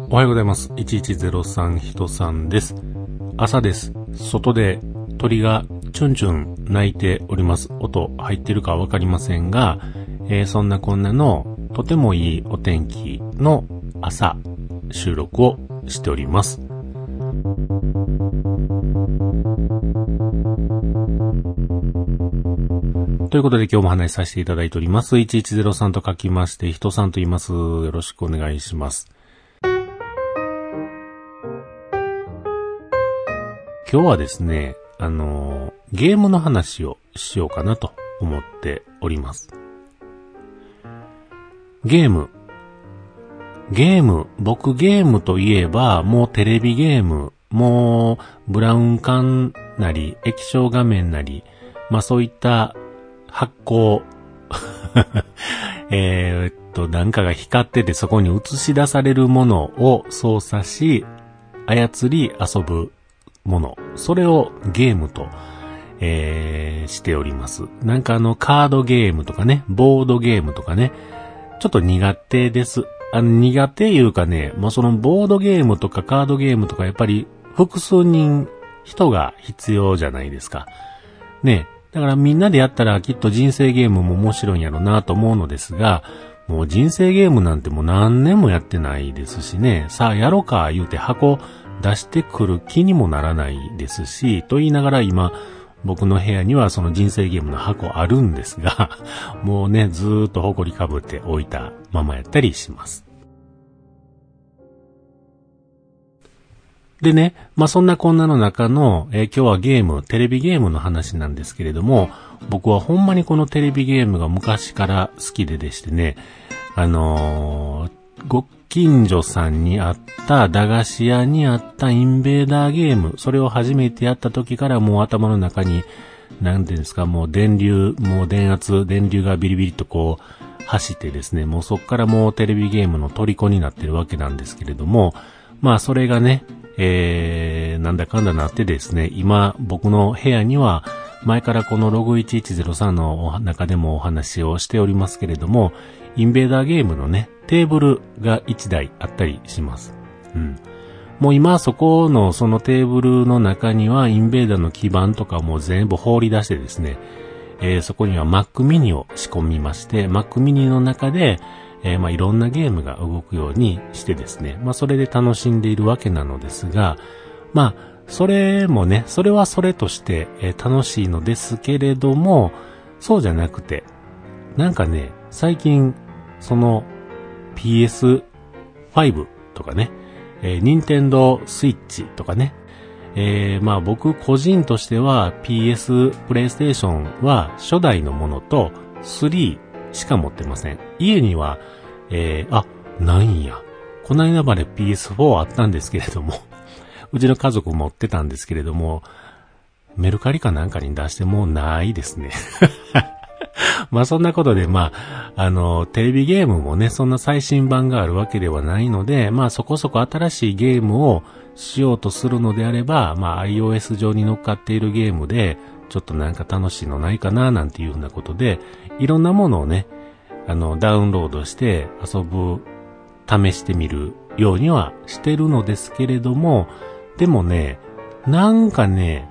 おはようございます。1103人さんです。朝です。外で鳥がチュンチュン鳴いております。音入ってるかわかりませんが、そんなこんなのとてもいいお天気の朝収録をしております。ということで今日も話しさせていただいております。1103と書きまして人さんと言います。よろしくお願いします。今日はですね、ゲームの話をしようかなと思っております。ゲーム、僕ゲームといえば、もうテレビゲーム、もうブラウン管なり、液晶画面なり、そういった発光、なんかが光っててそこに映し出されるものを操作し、操り遊ぶもの。それをゲームと、しております。なんかカードゲームとかね、ボードゲームとかね、ちょっと苦手です。苦手いうかね、そのボードゲームとかカードゲームとかやっぱり複数人が必要じゃないですか。ね。だからみんなでやったらきっと人生ゲームも面白いんやろうなと思うのですが、もう人生ゲームなんてもう何年もやってないですしね、さあやろうか言うて箱出してくる気にもならないですし、と言いながら今、僕の部屋にはその人生ゲームの箱あるんですが、もうね、ずーっと埃かぶって置いたままやったりします。でね、そんなこんなの中の、今日はテレビゲームの話なんですけれども、僕はほんまにこのテレビゲームが昔から好きでしてね、ご近所さんにあった駄菓子屋にあったインベーダーゲーム、それを初めてやった時からもう頭の中に、なんていうんですか、もう電流がビリビリとこう走ってですね、もうそっからもうテレビゲームの虜になってるわけなんですけれども、それがね、なんだかんだなってですね、今僕の部屋には前からこのログ1103の中でもお話をしておりますけれども、インベーダーゲームのね、テーブルが1台あったりします。もう今そこのそのテーブルの中にはインベーダーの基板とかも全部放り出してですね、そこには Mac mini を仕込みまして、Mac mini の中でいろんなゲームが動くようにしてですね、それで楽しんでいるわけなのですが、それもね、それはそれとして、楽しいのですけれども、そうじゃなくて、なんかね、最近、その PS5 とかね、Nintendo Switch とかね、僕個人としては PS プレイステーションは初代のものと3しか持ってません。家には、ないんや。この間まで PS4 あったんですけれども、うちの家族持ってたんですけれども、メルカリかなんかに出してもうないですね。そんなことで、テレビゲームもね、そんな最新版があるわけではないので、そこそこ新しいゲームをしようとするのであれば、iOS 上に乗っかっているゲームで、ちょっとなんか楽しいのないかな、なんていうふうなことで、いろんなものをね、ダウンロードして試してみるようにはしてるのですけれども、でもね、なんかね、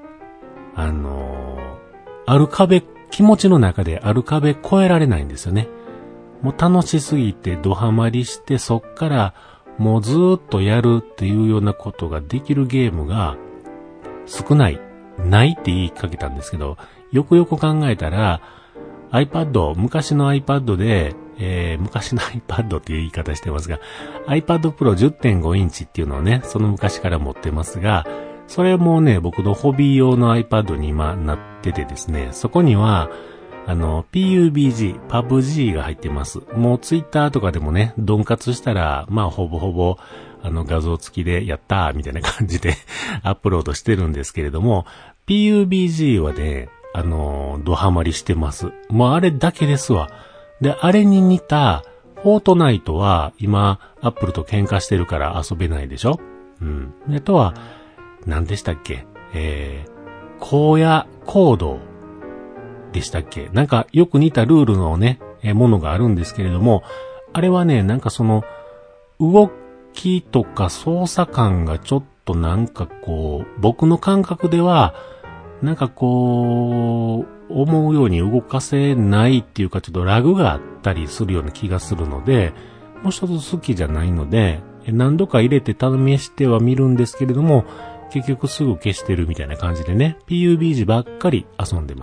気持ちの中である壁越えられないんですよね。もう楽しすぎてドハマりして、そっからもうずーっとやるっていうようなことができるゲームが少ない。ないって言いかけたんですけど、よくよく考えたら、昔の iPad で、昔の iPad っていう言い方してますが、iPad Pro 10.5 インチっていうのをね、その昔から持ってますが、それもね、僕のホビー用の iPad に今なっててですね、そこには、PUBG が入ってます。もう Twitter とかでもね、ドン活したら、ほぼほぼ、画像付きでやったーみたいな感じでアップロードしてるんですけれども、PUBG はね、ドハマりしてます。もうあれだけですわ。で、あれに似た、フォートナイトは、今、アップルと喧嘩してるから遊べないでしょ？で、とは、何でしたっけ？荒野行動でしたっけ？なんか、よく似たルールのね、ものがあるんですけれども、あれはね、なんかその、動きとか操作感がちょっとなんかこう、僕の感覚では、なんかこう、思うように動かせないっていうか、ちょっとラグがあったりするような気がするので、もう一つ好きじゃないので、何度か入れて試しては見るんですけれども、結局すぐ消してるみたいな感じでね、PUBG ばっかり遊んでます。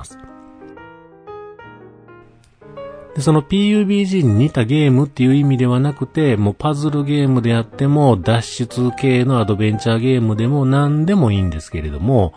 で、その PUBG に似たゲームっていう意味ではなくて、もうパズルゲームであっても、脱出系のアドベンチャーゲームでも何でもいいんですけれども、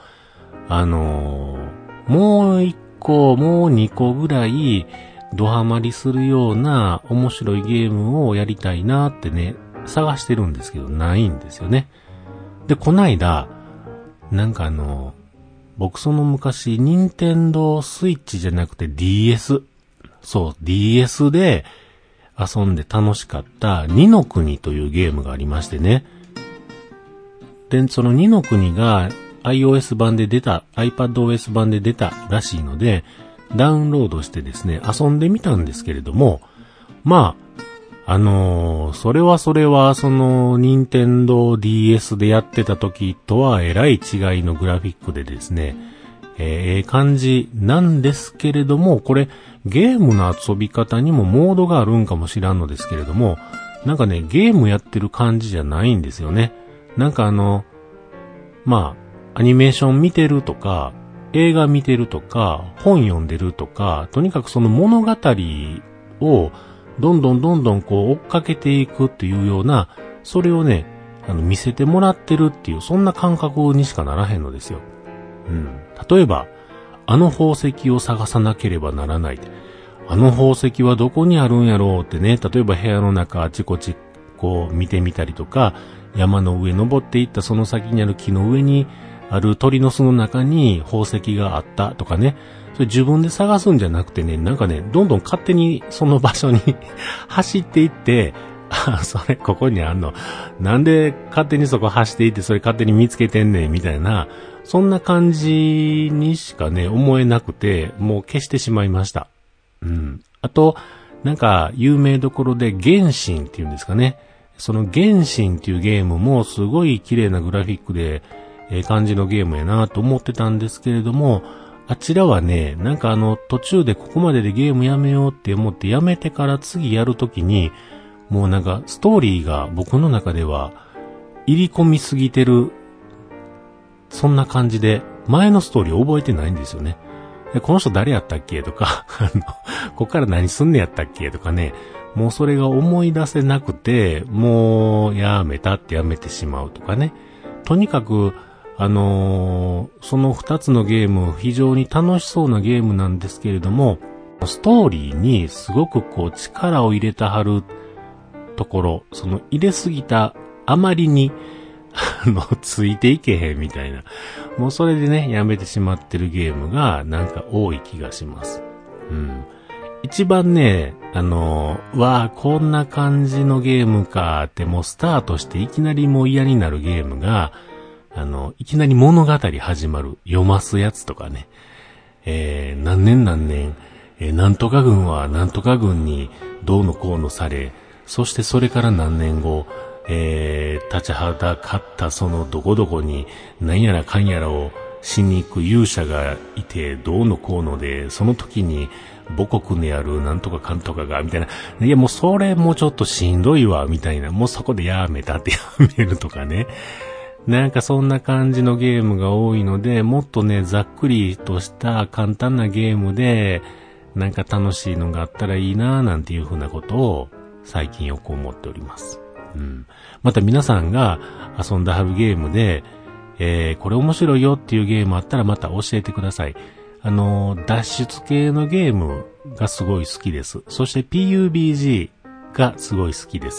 もう一個、もう二個ぐらい、ドハマりするような面白いゲームをやりたいなってね、探してるんですけど、ないんですよね。で、こないだ、なんか僕その昔、任天堂スイッチじゃなくて DS。そう、DS で遊んで楽しかった二の国というゲームがありましてね。で、その二の国が iOS 版で出た、iPadOS 版で出たらしいので、ダウンロードしてですね、遊んでみたんですけれども、まあ、それは、その、任天堂 DS でやってた時とは、えらい違いのグラフィックでですね、感じなんですけれども、これ、ゲームの遊び方にもモードがあるんかもしらんのですけれども、なんかね、ゲームやってる感じじゃないんですよね。なんかまあ、アニメーション見てるとか、映画見てるとか、本読んでるとか、とにかくその物語をどんどんこう追っかけていくっていうような、それをね、見せてもらってるっていう、そんな感覚にしかならへんのですよ。うん。例えば、あの宝石を探さなければならない。あの宝石はどこにあるんやろうってね、例えば部屋の中あちこちこう見てみたりとか、山の上登っていったその先にある木の上にある鳥の巣の中に宝石があったとかね、それ自分で探すんじゃなくてね、なんかね、どんどん勝手にその場所に走っていって、あ、それここにあんの。なんで勝手にそこ走っていってそれ勝手に見つけてんねんみたいな、そんな感じにしかね、思えなくて、もう消してしまいました。うん。あと、なんか有名どころで原神っていうんですかね。その原神っていうゲームもすごい綺麗なグラフィックで、感じのゲームやなと思ってたんですけれども、あちらはね、なんか途中でここまででゲームやめようって思ってやめてから次やるときに、もうなんかストーリーが僕の中では入り込みすぎてる、そんな感じで、前のストーリー覚えてないんですよね。この人誰やったっけとか、こっから何すんねやったっけとかね、もうそれが思い出せなくて、もうやめたってやめてしまうとかね。とにかく、その二つのゲーム、非常に楽しそうなゲームなんですけれども、ストーリーにすごくこう力を入れたはるところ、その入れすぎたあまりに、ついていけへんみたいな。もうそれでね、やめてしまってるゲームがなんか多い気がします。うん。一番ね、こんな感じのゲームかってもうスタートしていきなりもう嫌になるゲームが、いきなり物語始まる、読ますやつとかね。何年、なんとか軍はなんとか軍にどうのこうのされ、そしてそれから何年後、立ちはだかったそのどこどこに何やらかんやらをしに行く勇者がいてどうのこうので、その時に母国にあるなんとかかんとかがみたいな、いやもうそれもうちょっとしんどいわみたいな、もうそこでやめたってやめるとかね。なんかそんな感じのゲームが多いので、もっとねざっくりとした簡単なゲームでなんか楽しいのがあったらいいななんていうふうなことを最近よく思っております。うん、また皆さんが遊んだはるゲームで、これ面白いよっていうゲームあったらまた教えてください。脱出系のゲームがすごい好きです。そして PUBG がすごい好きです。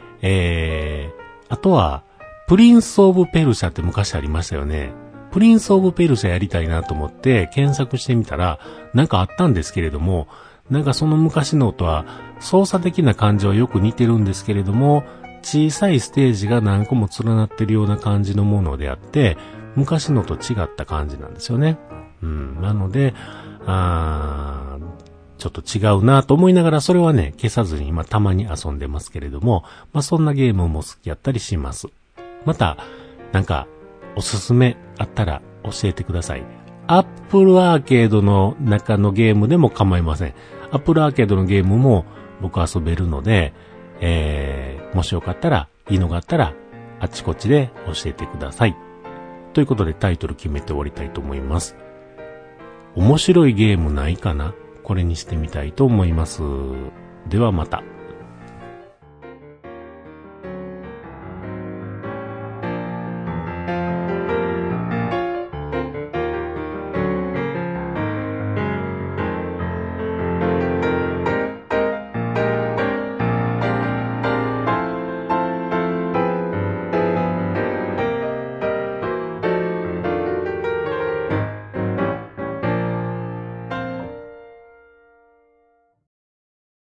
あとはプリンスオブペルシャって昔ありましたよね。プリンスオブペルシャやりたいなと思って検索してみたらなんかあったんですけれども、なんかその昔のとは操作的な感じはよく似てるんですけれども、小さいステージが何個も連なってるような感じのものであって、昔のと違った感じなんですよね。うん。なので、 ちょっと違うなと思いながら、それはね、消さずに今たまに遊んでますけれども、そんなゲームも好きやったりします。また、なんか、おすすめあったら教えてください。アップルアーケードの中のゲームでも構いません。アップルアーケードのゲームも僕遊べるので、もしよかったら、いいのがあったら、あちこちで教えてください。ということでタイトル決めて終わりたいと思います。面白いゲームないかな？これにしてみたいと思います。ではまた。